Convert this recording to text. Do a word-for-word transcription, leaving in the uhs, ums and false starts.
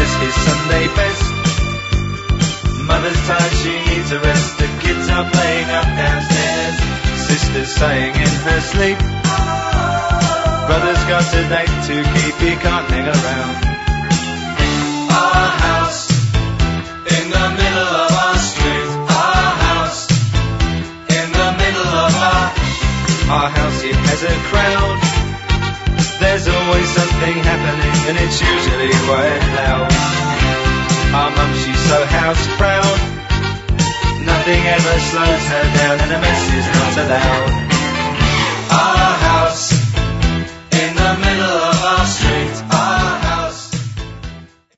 wears his Sunday best. Mother's tired, she needs a rest. The kids are playing up downstairs. Sister's saying in her sleep, brother's got a date to keep, he can't hang around. Our house in the middle of our street. Our house in the middle of our Our house, it has a crowd. There's always something happening, and it's usually quite loud. Our mum, she's so house proud. Nothing ever slows her down, and a mess is not allowed.